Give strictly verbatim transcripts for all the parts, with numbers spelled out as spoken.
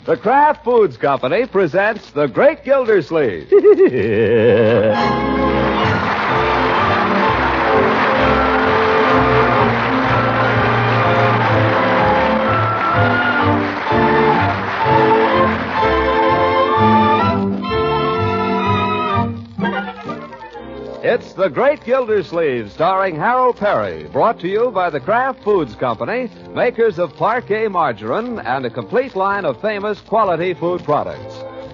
The Kraft Foods Company presents The Great Gildersleeve. It's The Great Gildersleeve, starring Harold Perry, brought to you by the Kraft Foods Company, makers of Parquet margarine and a complete line of famous quality food products.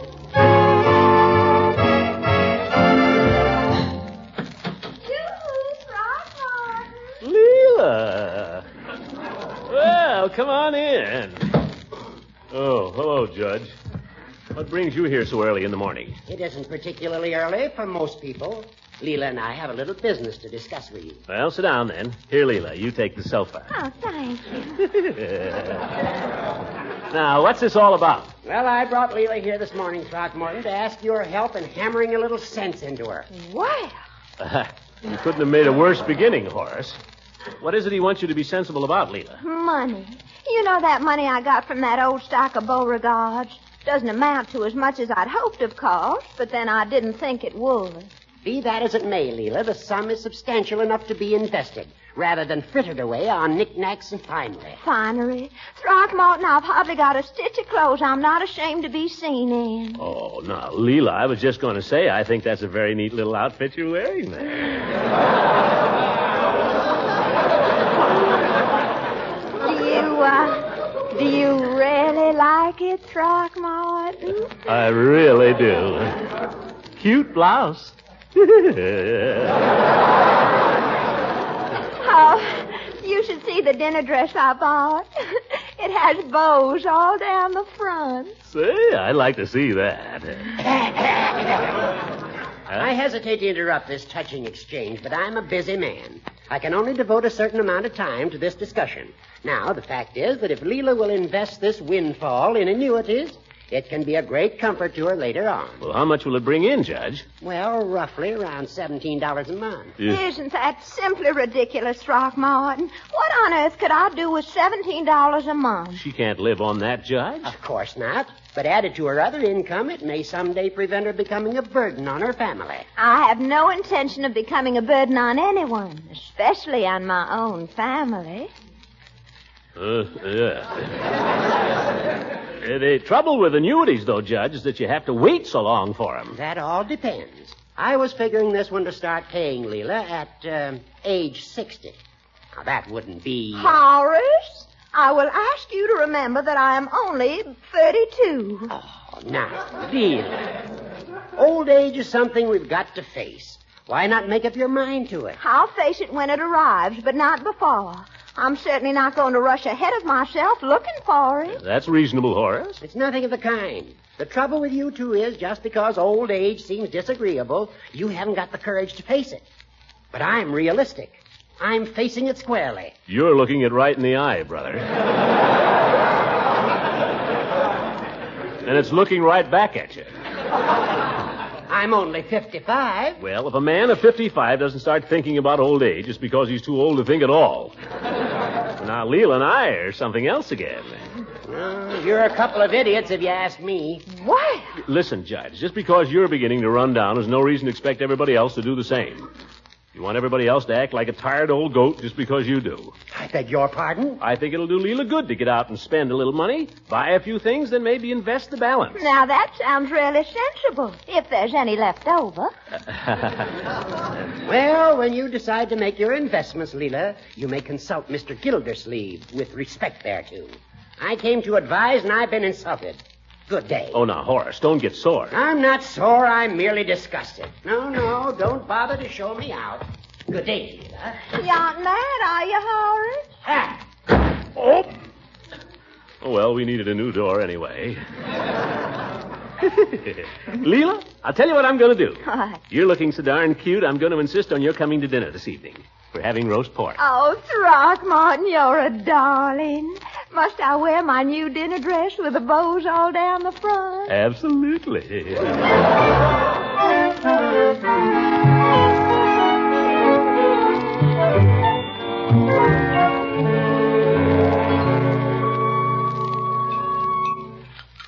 Leela! Well, come on in. Oh, hello, Judge. What brings you here so early in the morning? It isn't particularly early for most people. Leela and I have a little business to discuss with you. Well, sit down then. Here, Leela, you take the sofa. Oh, thank you. Now, what's this all about? Well, I brought Leela here this morning, Throckmorton, to ask your help in hammering a little sense into her. Well. Uh, you couldn't have made a worse beginning, Horace. What is it he wants you to be sensible about, Leela? Money. You know that money I got from that old stock of Beauregards? Doesn't amount to as much as I'd hoped of course, but then I didn't think it would. Be that as it may, Leela, the sum is substantial enough to be invested, rather than frittered away on knickknacks and finery. Finery? Throckmorton, I've hardly got a stitch of clothes I'm not ashamed to be seen in. Oh, now, Leela, I was just going to say, I think that's a very neat little outfit you're wearing there. Do you, uh, do you really like it, Throckmorton? I really do. Cute blouse. Oh, you should see the dinner dress I bought. It has bows all down the front. Say, I'd like to see that. I hesitate to interrupt this touching exchange, but I'm a busy man. I can only devote a certain amount of time to this discussion. Now, the fact is that if Leela will invest this windfall in annuities, it can be a great comfort to her later on. Well, how much will it bring in, Judge? Well, roughly around seventeen dollars a month. Yeah. Isn't that simply ridiculous, Throckmorton? What on earth could I do with seventeen dollars a month? She can't live on that, Judge. Of course not. But added to her other income, it may someday prevent her becoming a burden on her family. I have no intention of becoming a burden on anyone, especially on my own family. Uh, yeah. Uh, the trouble with annuities, though, Judge, is that you have to wait so long for them. That all depends. I was figuring this one to start paying Leela at uh, age sixty. Now, that wouldn't be... Horace, I will ask you to remember that I am only thirty-two. Oh, now, Leela. Old age is something we've got to face. Why not make up your mind to it? I'll face it when it arrives, but not before. I'm certainly not going to rush ahead of myself looking for it. That's reasonable, Horace. It's nothing of the kind. The trouble with you two is just because old age seems disagreeable, you haven't got the courage to face it. But I'm realistic. I'm facing it squarely. You're looking it right in the eye, brother. And it's looking right back at you. I'm only fifty-five. Well, if a man of fifty-five doesn't start thinking about old age, it's because he's too old to think at all. Now, Leela and I are something else again. Uh, you're a couple of idiots if you ask me. What? Listen, Judge, just because you're beginning to run down is no reason to expect everybody else to do the same. You want everybody else to act like a tired old goat just because you do. I beg your pardon? I think it'll do Leela good to get out and spend a little money, buy a few things, then maybe invest the balance. Now, that sounds really sensible, if there's any left over. Well, when you decide to make your investments, Leela, you may consult Mister Gildersleeve with respect thereto. I came to advise, and I've been insulted. Good day. Oh, now, Horace, don't get sore. I'm not sore. I'm merely disgusted. No, no, don't bother to show me out. Good day, Leela. You aren't mad, are you, Horace? Ah. Oh. Oh, well, we needed a new door anyway. Leela, I'll tell you what I'm going to do. What? You're looking so darn cute, I'm going to insist on your coming to dinner this evening. We're having roast pork. Oh, Throckmorton, you're a darling. Must I wear my new dinner dress with the bows all down the front? Absolutely.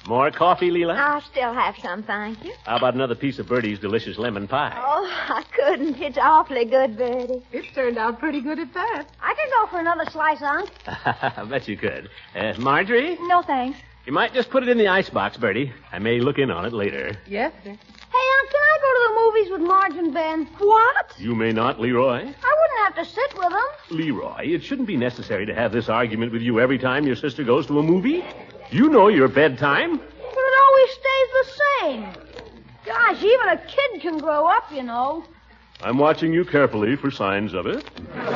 More coffee, Leela? I'll still have some, thank you. How about another piece of Bertie's delicious lemon pie? Oh, I couldn't. It's awfully good, Bertie. It turned out pretty good at that. I could go for another slice, Unc. I bet you could. Uh, Marjorie? No, thanks. You might just put it in the icebox, Bertie. I may look in on it later. Yes, sir. Hey, Unc, can I go to the movies with Marge and Ben? What? You may not, Leroy. I wouldn't have to sit with them. Leroy, it shouldn't be necessary to have this argument with you every time your sister goes to a movie. You know your bedtime. But it always stays the same. Gosh, even a kid can grow up, you know. I'm watching you carefully for signs of it.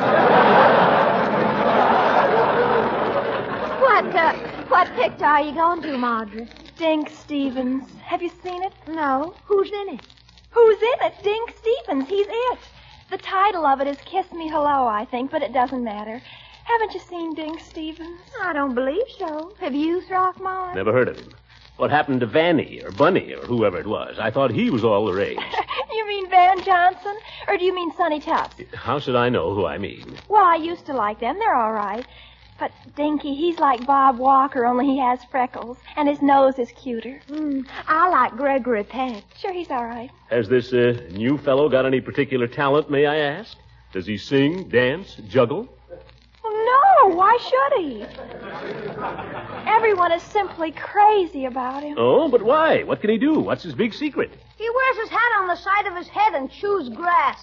What, uh, what picture are you going to, Marjorie? Dink Stevens. Have you seen it? No. Who's in it? Who's in it? Dink Stevens. He's it. The title of it is Kiss Me Hello, I think, but it doesn't matter. Haven't you seen Dink Stevens? I don't believe so. Have you, Throckmorton? Never heard of him. What happened to Vanny or Bunny or whoever it was? I thought he was all the rage. You mean Van Johnson? Or do you mean Sonny Tufts? How should I know who I mean? Well, I used to like them. They're all right. But Dinky, he's like Bob Walker, only he has freckles, and his nose is cuter. Mm, I like Gregory Peck. Sure, he's all right. Has this uh, new fellow got any particular talent, may I ask? Does he sing, dance, juggle? No, why should he? Everyone is simply crazy about him. Oh, but why? What can he do? What's his big secret? He wears his hat on the side of his head and chews grass.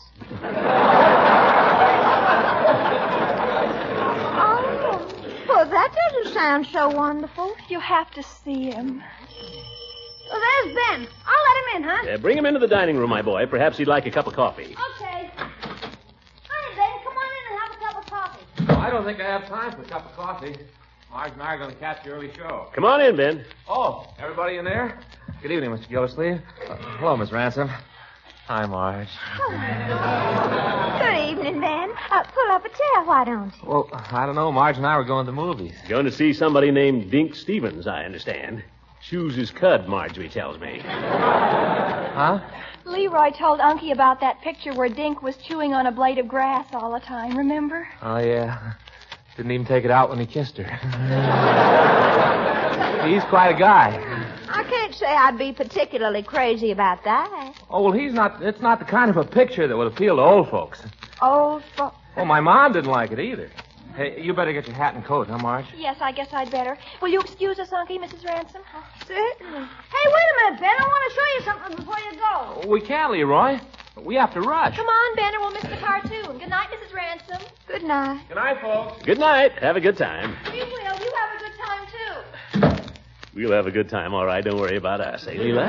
Oh, well, that doesn't sound so wonderful. You have to see him. Well, there's Ben. I'll let him in, huh? Uh, bring him into the dining room, my boy. Perhaps he'd like a cup of coffee. Okay. Hi, Ben. Come on in and have a cup of coffee. I don't think I have time for a cup of coffee. Marge and I are going to catch the early show. Come on in, Ben. Oh, everybody in there? Good evening, Mister Gildersleeve. Uh, hello, Miss Ransom. Hi, Marge. Good evening, Ben. Uh, pull up a chair, why don't you? Well, I don't know. Marge and I were going to the movies. Going to see somebody named Dink Stevens, I understand. Chews his cud, Marjorie tells me. Huh? Leroy told Unky about that picture where Dink was chewing on a blade of grass all the time, remember? Oh, yeah. Didn't even take it out when he kissed her. He's quite a guy. I can't say I'd be particularly crazy about that. Oh, well, he's not... It's not the kind of a picture that would appeal to old folks. Old folks. Well, my mom didn't like it either. Hey, you better get your hat and coat, huh, Marge? Yes, I guess I'd better. Will you excuse us, Unky, Missus Ransom? Certainly. Hey, wait a minute, Ben. I want to show you something before you go. We can't, Leroy. We have to rush. Come on, Ben, or we'll miss the cartoon. Good night, Missus Ransom. Good night. Good night, folks. Good night. Have a good time. We will. You have a good time, too. We'll have a good time, all right. Don't worry about us, eh, Leela?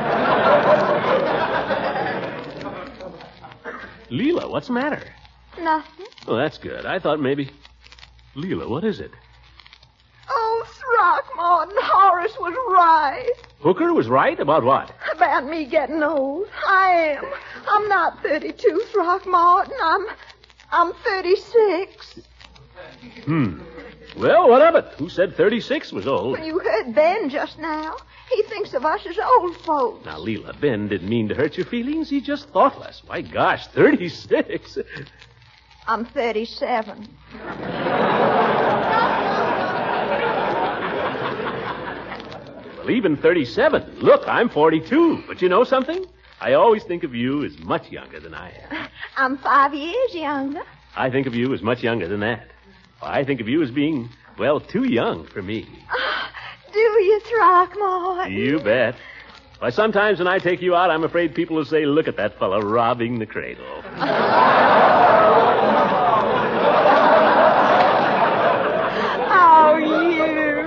Leela, what's the matter? Nothing. Oh, that's good. I thought maybe... Leela, what is it? Oh, Throckmorton, Horace was right Hooker was right? About what? about me getting old. I am. I'm not thirty-two, Throckmorton. I'm, I'm thirty-six. Hmm. Well, what of it? Who said thirty-six was old? When you heard Ben just now, he thinks of us as old folks. Now, Leela, Ben didn't mean to hurt your feelings. He just thoughtless. My gosh, thirty-six. I'm thirty-seven. Well, even thirty-seven. Look, I'm forty-two. But you know something? I always think of you as much younger than I am. I'm five years younger. I think of you as much younger than that. I think of you as being, well, too young for me. Do you, Throckmorton? You bet. Why, sometimes when I take you out, I'm afraid people will say, look at that fellow robbing the cradle. Oh, you.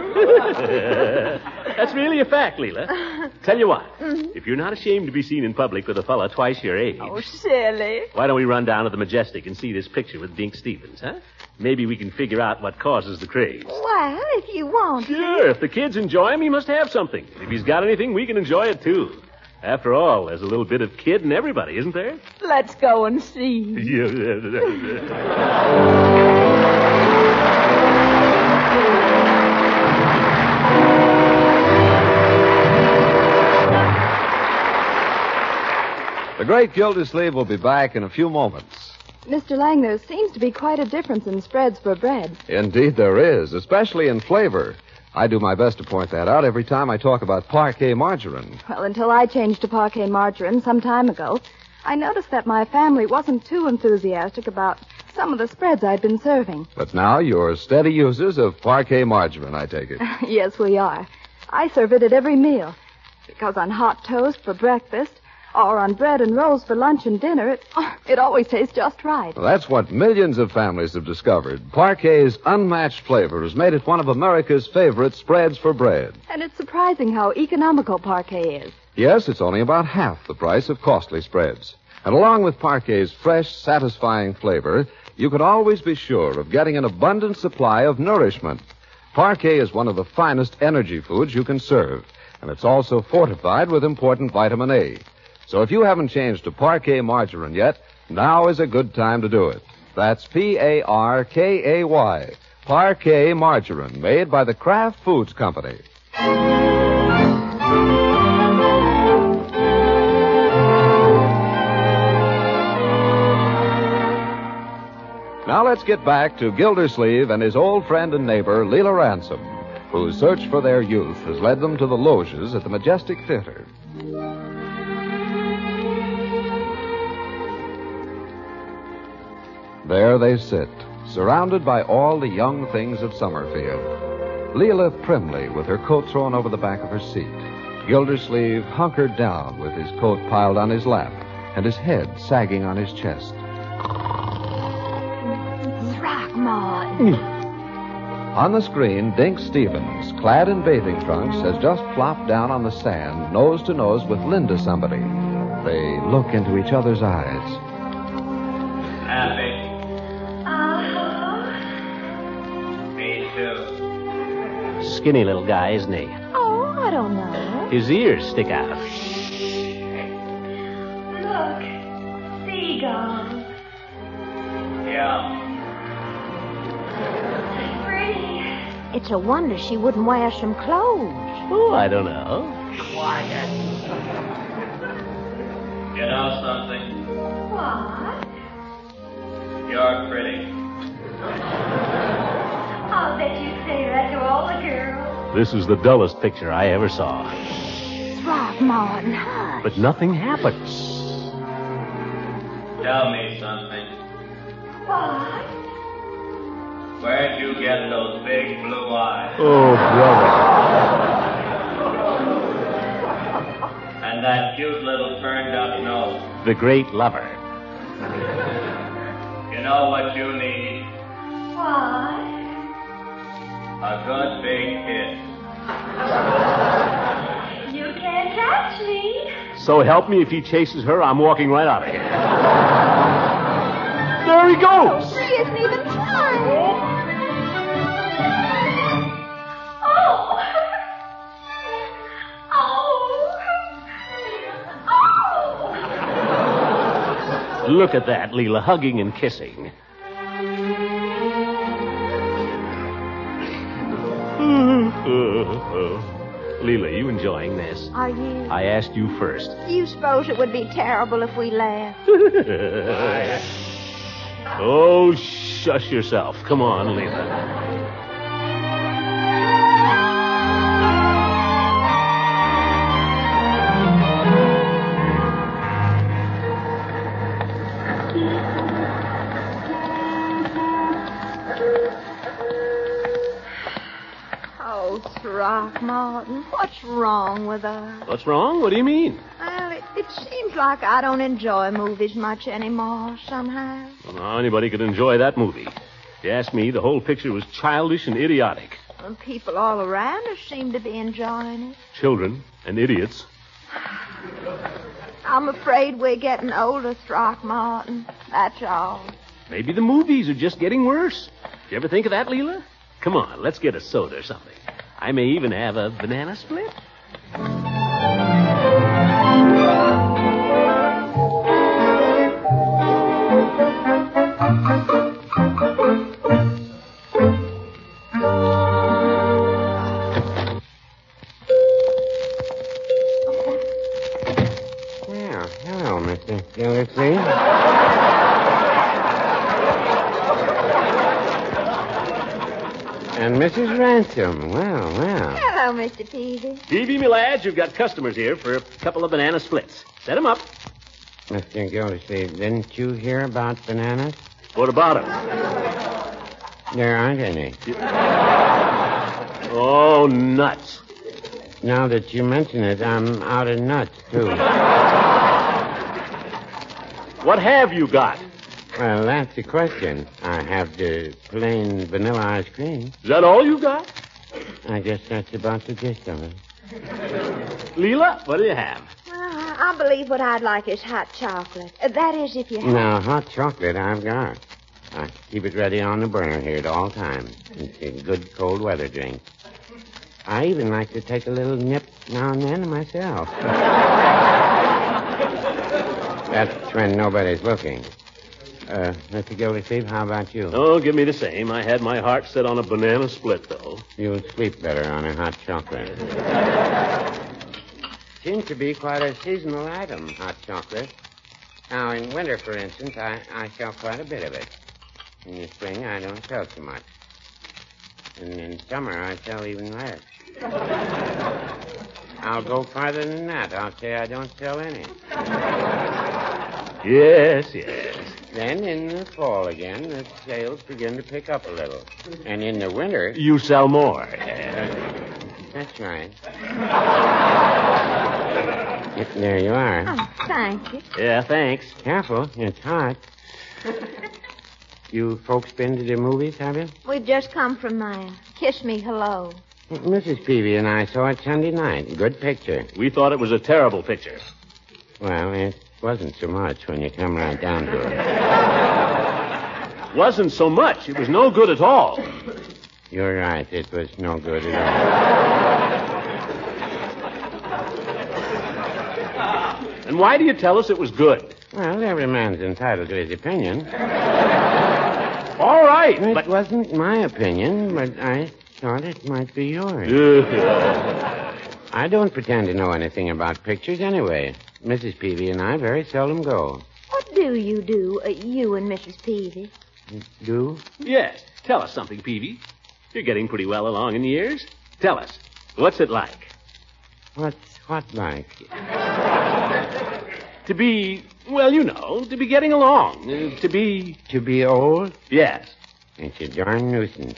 That's really a fact, Leela. Tell you what, mm-hmm. if you're not ashamed to be seen in public with a fella twice your age... Oh, silly. Why don't we run down to the Majestic and see this picture with Dink Stevens, huh? Maybe we can figure out what causes the craze. Well, if you want to. Sure, if the kids enjoy him, he must have something. If he's got anything, we can enjoy it, too. After all, there's a little bit of kid in everybody, isn't there? Let's go and see. The Great Gildersleeve will be back in a few moments. Mister Lang, there seems to be quite a difference in spreads for bread. Indeed there is, especially in flavor. I do my best to point that out every time I talk about Parquet margarine. Well, until I changed to Parquet margarine some time ago, I noticed that my family wasn't too enthusiastic about some of the spreads I'd been serving. But now you're steady users of Parquet margarine, I take it. Yes, we are. I serve it at every meal. Because on hot toast for breakfast, or on bread and rolls for lunch and dinner, it, it always tastes just right. Well, that's what millions of families have discovered. Parquet's unmatched flavor has made it one of America's favorite spreads for bread. And it's surprising how economical Parquet is. Yes, it's only about half the price of costly spreads. And along with Parquet's fresh, satisfying flavor, you can always be sure of getting an abundant supply of nourishment. Parquet is one of the finest energy foods you can serve, and it's also fortified with important vitamin A. So if you haven't changed to Parquet margarine yet, now is a good time to do it. That's P A R K A Y, Parquet margarine, made by the Kraft Foods Company. Now let's get back to Gildersleeve and his old friend and neighbor, Leela Ransom, whose search for their youth has led them to the loges at the Majestic Theater. There they sit, surrounded by all the young things of Summerfield. Leela primly with her coat thrown over the back of her seat. Gildersleeve hunkered down with his coat piled on his lap and his head sagging on his chest. Throckmorton. On the screen, Dink Stevens, clad in bathing trunks, has just plopped down on the sand, nose to nose with Linda somebody. They look into each other's eyes. Happy. Uh-huh. Me too. Skinny little guy, isn't he? Oh, I don't know. His ears stick out. Look, seagulls. Yeah. Pretty. It's a wonder she wouldn't wear some clothes. Oh, I don't know. Quiet. You know something? What? You're pretty. I'll bet you say that to all the girls. This is the dullest picture I ever saw. Throckmorton, hush. But nothing happens. Tell me something. What? Where'd you get those big blue eyes? Oh, brother. And that cute little turned up nose. The great lover. You know what you need? What? A good big kiss. You can't catch me. So help me, if he chases her, I'm walking right out of here. There he goes. She isn't even trying. Oh! Oh! Oh! Look at that, Leela, hugging and kissing. Leela, you enjoying this? Are you? I asked you first. Do you suppose it would be terrible if we laughed? Oh, shush yourself. Come on, Leela. Oh, Throckmorton, what's wrong with us? What's wrong? What do you mean? Well, it, it seems like I don't enjoy movies much anymore, somehow. Well, now, anybody could enjoy that movie. If you ask me, the whole picture was childish and idiotic. And people all around us seem to be enjoying it. Children and idiots. I'm afraid we're getting older, Throckmorton. That's all. Maybe the movies are just getting worse. You ever think of that, Leela? Come on, let's get a soda or something. I may even have a banana split. Well, hello, Mister Gildersleeve. And Missus Ransom. Well, well. Hello, Mister Peavy. Peavy, me lads, you've got customers here for a couple of banana splits. Set 'em up. Mister Gildersleeve, didn't you hear about bananas? What about 'em? There aren't any. Oh, nuts. Now that you mention it, I'm out of nuts, too. What have you got? Well, that's the question. I have the plain vanilla ice cream. Is that all you got? I guess that's about the gist of it. Leela, what do you have? Well, I believe what I'd like is hot chocolate. Uh, that is, if you have. Now, hot chocolate I've got. I keep it ready on the burner here at all times. It's a good cold weather drink. I even like to take a little nip now and then myself. That's when nobody's looking. Uh, Mister Gildersleeve, how about you? Oh, give me the same. I had my heart set on a banana split, though. You'll sleep better on a hot chocolate. Seems to be quite a seasonal item, hot chocolate. Now, in winter, for instance, I, I sell quite a bit of it. In the spring, I don't sell so much. And in summer, I sell even less. I'll go farther than that. I'll say I don't sell any. Yes, yes. Then in the fall again, the sales begin to pick up a little. And in the winter... You sell more. That's right. Yep, there you are. Oh, thank you. Yeah, thanks. Careful, it's hot. You folks been to the movies, have you? We've just come from mine. Kiss Me Hello. Missus Peavy and I saw it Sunday night. Good picture. We thought it was a terrible picture. Well, it wasn't so much when you come right down to it. Wasn't so much. It was no good at all. You're right. It was no good at all. And why do you tell us it was good? Well, every man's entitled to his opinion. All right, It but... wasn't my opinion, but I thought it might be yours. I don't pretend to know anything about pictures anyway. Missus Peavy and I very seldom go. What do you do, uh, you and Missus Peavy? Do? Yes. Tell us something, Peavy. You're getting pretty well along in years. Tell us. What's it like? What's what like? To be, well, you know, to be getting along. Uh, to be... To be old? Yes. It's a darn nuisance.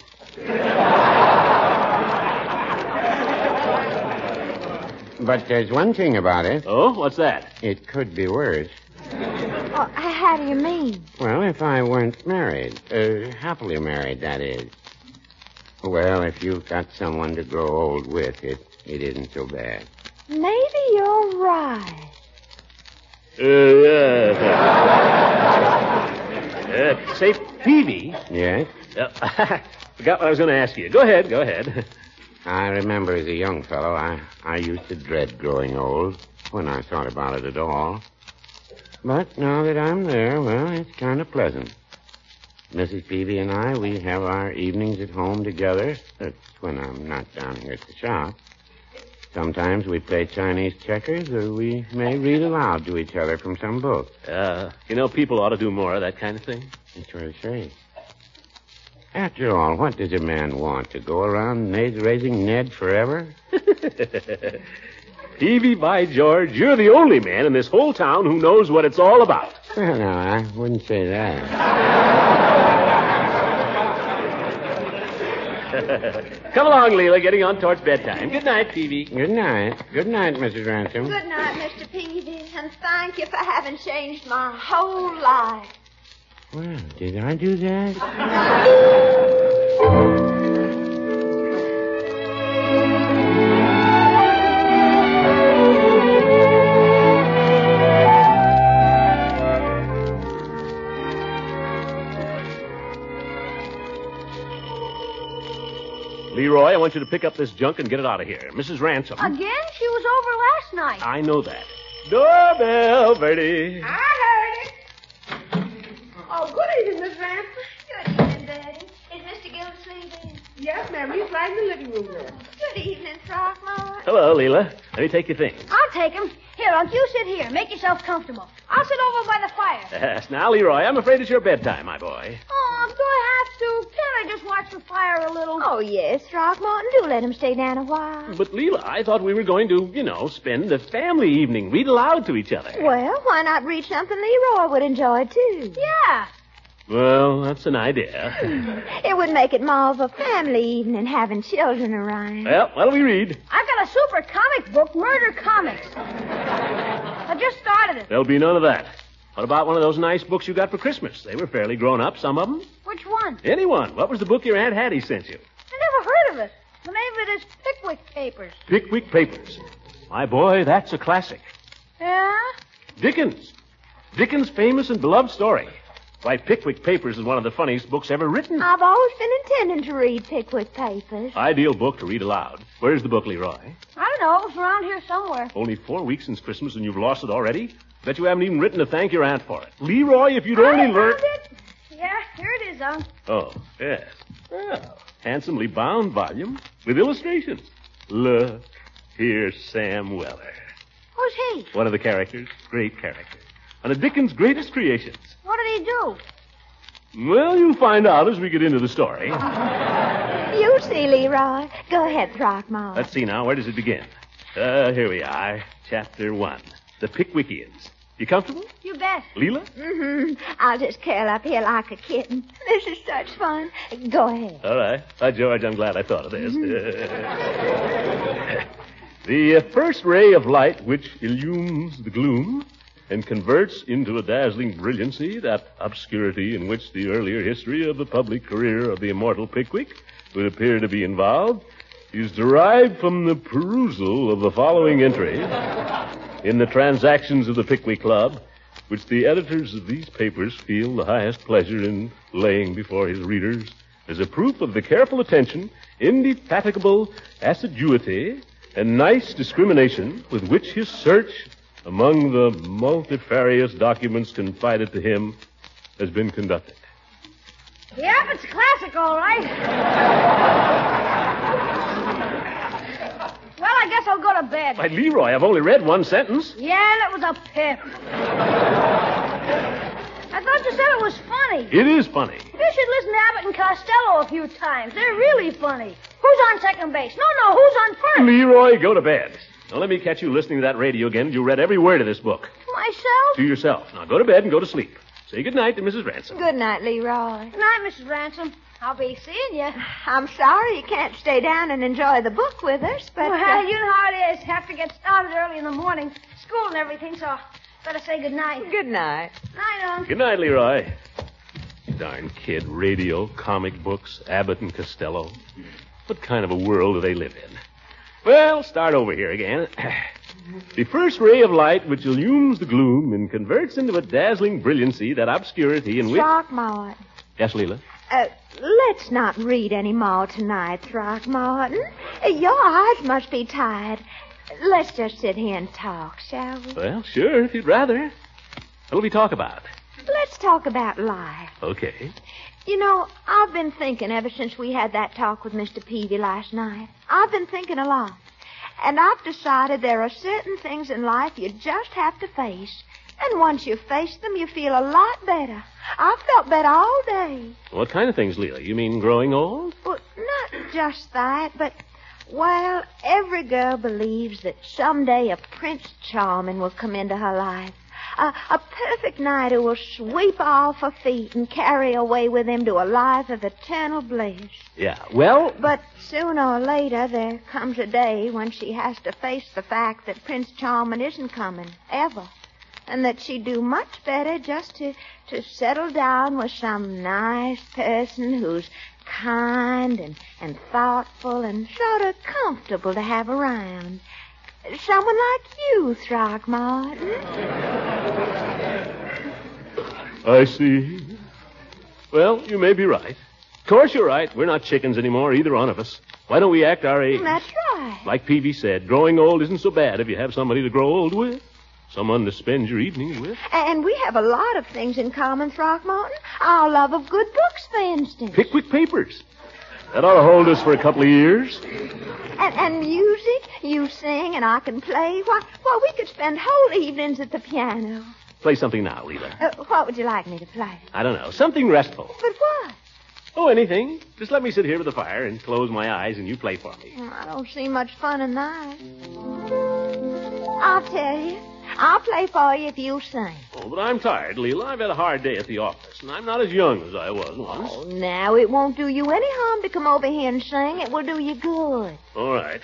But there's one thing about it. Oh, what's that? It could be worse. Oh, how do you mean? Well, if I weren't married. Uh, happily married, that is. Well, if you've got someone to grow old with, it, it isn't so bad. Maybe you're right. Uh, uh, uh, say, Peavy. Yes? Uh, forgot what I was going to ask you. Go ahead, go ahead. I remember as a young fellow, I, I used to dread growing old when I thought about it at all. But now that I'm there, well, it's kind of pleasant. Missus Peavy and I, we have our evenings at home together. That's when I'm not down here at the shop. Sometimes we play Chinese checkers, or we may read aloud to each other from some book. Uh, you know, people ought to do more of that kind of thing. That's what I say. After all, what does a man want? To go around raising Ned forever? Peavy, by George, you're the only man in this whole town who knows what it's all about. Well, no, I wouldn't say that. Come along, Leela, getting on towards bedtime. Good night, Peavy. Good night. Good night, Missus Ransom. Good night, Mister Peavy, and thank you for having changed my whole life. Well, did I do that? Leroy, I want you to pick up this junk and get it out of here. Missus Ransom. Again? She was over last night. I know that. Doorbell, Bertie. I heard it. Oh, good evening, Miss Ransom. Good evening, Betty. Is Mister Gildersleeve in? Yes, ma'am. He's right in the living room there. Good evening, Throckmorton. Hello, Leela. Let me take your things. I'll take him. Here, Here, Unc, you sit here. Make yourself comfortable. I'll sit over by the fire. Yes, now, Leroy, I'm afraid it's your bedtime, my boy. Oh, do I have to? Can't I just watch the fire a little? Oh, yes, Throckmorton. Do let him stay down a while. But, Leela, I thought we were going to, you know, spend the family evening, read aloud to each other. Well, why not read something Leroy would enjoy, too? Yeah. Well, that's an idea. It would make it more of a family evening having children around. Well, what'll we read? I've got a super comic book, Murder Comics. I just started it. There'll be none of that. What about one of those nice books you got for Christmas? They were fairly grown up, some of them. Which one? Anyone. What was the book your Aunt Hattie sent you? I never heard of it. The name of it is Pickwick Papers. Pickwick Papers. My boy, that's a classic. Yeah? Dickens. Dickens' famous and beloved story. Why, Pickwick Papers is one of the funniest books ever written. I've always been intending to read Pickwick Papers. Ideal book to read aloud. Where's the book, Leroy? I don't know. It was around here somewhere. Only four weeks since Christmas and you've lost it already? Bet you haven't even written to thank your aunt for it. Leroy, if you'd only I learn... found it. Yeah, here it is, Unc. Oh, yes. Well, handsomely bound volume with illustrations. Look, here's Sam Weller. Who's he? One of the characters. Great character. One of Dickens' greatest creations. What did he do? Well, you'll find out as we get into the story. You see, Leroy. Go ahead, Throckmorton. Let's see now. Where does it begin? Uh, here we are. Chapter one. The Pickwickians. You comfortable? You bet. Leela? Mm-hmm. I'll just curl up here like a kitten. This is such fun. Go ahead. All right. By George, I'm glad I thought of this. The uh, first ray of light which illumes the gloom and converts into a dazzling brilliancy that obscurity in which the earlier history of the public career of the immortal Pickwick would appear to be involved is derived from the perusal of the following entry in the transactions of the Pickwick Club, which the editors of these papers feel the highest pleasure in laying before his readers as a proof of the careful attention, indefatigable assiduity, and nice discrimination with which his search among the multifarious documents confided to him has been conducted. Yep, it's classic, all right. Well, I guess I'll go to bed. Why, Leroy, I've only read one sentence. Yeah, that was a pip. I thought you said it was funny. It is funny. You should listen to Abbott and Costello a few times. They're really funny. Who's on second base? No, no, who's on first? Leroy, go to bed. Now, let me catch you listening to that radio again. You read every word of this book. Myself? To yourself. Now, go to bed and go to sleep. Say good night to Missus Ransom. Good night, Leroy. Good night, Missus Ransom. I'll be seeing you. I'm sorry you can't stay down and enjoy the book with us, but... Well, uh, you know how it is. Have to get started early in the morning. School and everything, so better say good night. Good night. Night, Unc. Good night, Leroy. Darn kid. Radio, comic books, Abbott and Costello. What kind of a world do they live in? Well, start over here again. The first ray of light which illumes the gloom and converts into a dazzling brilliancy that obscurity in which... Throckmorton. Yes, Leela? Uh, let's not read any more tonight, Throckmorton. Uh, your eyes must be tired. Let's just sit here and talk, shall we? Well, sure, if you'd rather. What'll we talk about? Let's talk about life. Okay. You know, I've been thinking ever since we had that talk with Mister Peavy last night. I've been thinking a lot. And I've decided there are certain things in life you just have to face. And once you face them, you feel a lot better. I've felt better all day. What kind of things, Leela? You mean growing old? Well, not just that, but, well, every girl believes that someday a Prince Charming will come into her life. A, a perfect knight who will sweep her off her feet and carry away with him to a life of eternal bliss. Yeah, well... But sooner or later, there comes a day when she has to face the fact that Prince Charming isn't coming, ever. And that she'd do much better just to, to settle down with some nice person who's kind and, and thoughtful and sort of comfortable to have around. Someone like you, Throckmorton. I see. Well, you may be right. Of course you're right. We're not chickens anymore, either one of us. Why don't we act our age? That's right. Like Peavy said, growing old isn't so bad if you have somebody to grow old with. Someone to spend your evenings with. And we have a lot of things in common, Throckmorton. Our love of good books, for instance. Pickwick Papers. That ought to hold us for a couple of years. And, and music? You sing and I can play? Why, why, we could spend whole evenings at the piano. Play something now, Leela. Uh, what would you like me to play? I don't know. Something restful. But what? Oh, anything. Just let me sit here with the fire and close my eyes and you play for me. Well, I don't see much fun in that. I'll tell you. I'll play for you if you'll sing. Oh, but I'm tired, Leela. I've had a hard day at the office, and I'm not as young as I was once. Oh, now, it won't do you any harm to come over here and sing. It will do you good. All right.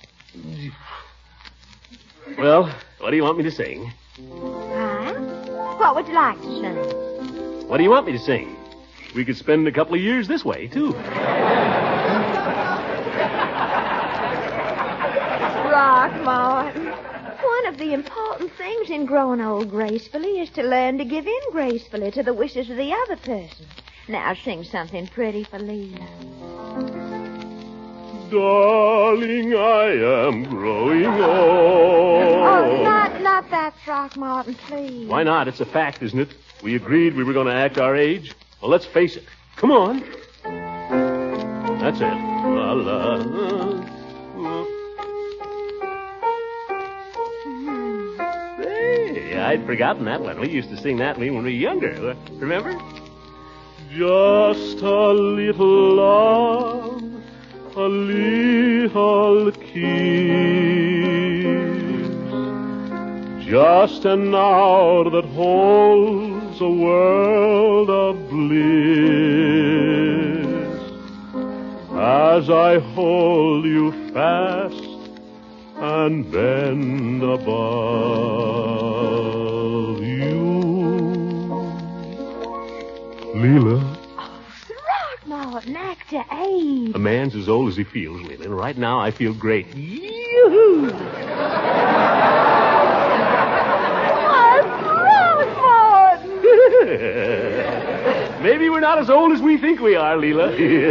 Well, what do you want me to sing? Huh? What would you like to sing? What do you want me to sing? We could spend a couple of years this way, too. Throckmorton, one of the important things in growing old gracefully is to learn to give in gracefully to the wishes of the other person. Now sing something pretty for Leela. Darling, I am growing old. Oh, not, not that, Throckmorton, please. Why not? It's a fact, isn't it? We agreed we were going to act our age. Well, let's face it. Come on. That's it. La, la, la. Hey, I'd forgotten that one. We used to sing that when we were younger. Remember? Just a little love, a little kiss, just an hour that holds a world of bliss. As I hold you fast and bend above you, Leela. Oh, Throckmorton, act your age. A man's as old as he feels, Leela. And right now, I feel great. Yoo-hoo! Maybe we're not as old as we think we are, Leela.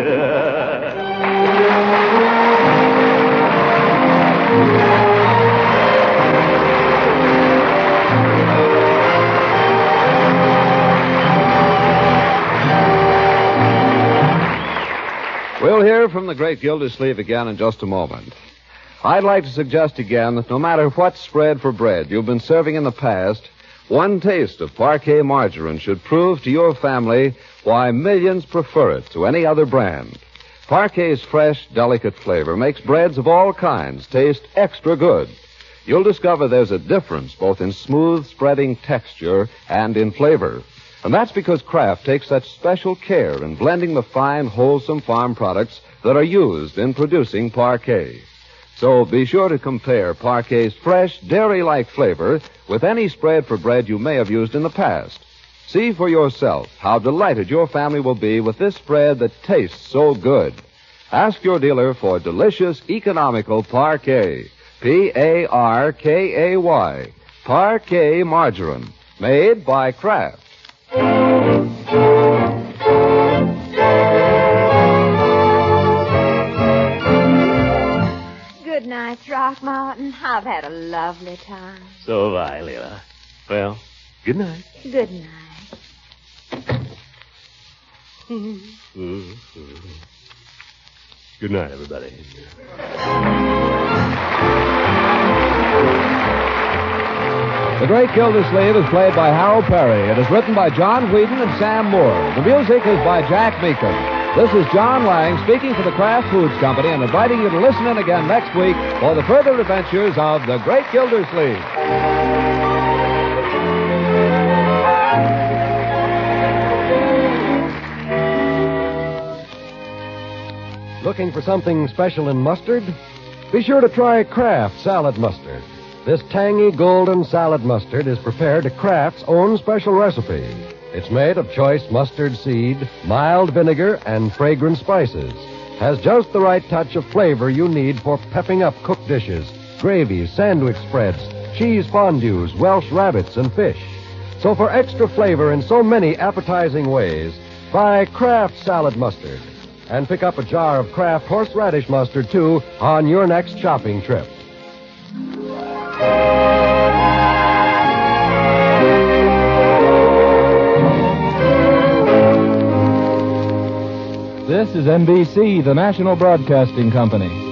We'll hear from the great Gildersleeve again in just a moment. I'd like to suggest again that no matter what spread for bread you've been serving in the past, one taste of Parquet margarine should prove to your family why millions prefer it to any other brand. Parquet's fresh, delicate flavor makes breads of all kinds taste extra good. You'll discover there's a difference both in smooth, spreading texture and in flavor. And that's because Kraft takes such special care in blending the fine, wholesome farm products that are used in producing Parquet. So be sure to compare Parquet's fresh, dairy-like flavor with any spread for bread you may have used in the past. See for yourself how delighted your family will be with this spread that tastes so good. Ask your dealer for delicious, economical Parquet. P A R K A Y. Parquet margarine. Made by Kraft. Good night, Throckmorton. I've had a lovely time. So have I, Leela. Well, good night. Good night. Good night, everybody. The Great Gildersleeve is played by Harold Perry. It is written by John Whedon and Sam Moore. The music is by Jack Meekum. This is John Lang speaking for the Kraft Foods Company and inviting you to listen in again next week for the further adventures of the Great Gildersleeve. Looking for something special in mustard? Be sure to try Kraft Salad Mustard. This tangy golden salad mustard is prepared to Kraft's own special recipe. It's made of choice mustard seed, mild vinegar, and fragrant spices. Has just the right touch of flavor you need for pepping up cooked dishes, gravies, sandwich spreads, cheese fondues, Welsh rabbits, and fish. So for extra flavor in so many appetizing ways, buy Kraft Salad Mustard. And pick up a jar of Kraft horseradish mustard, too, on your next shopping trip. This is N B C, the National Broadcasting Company.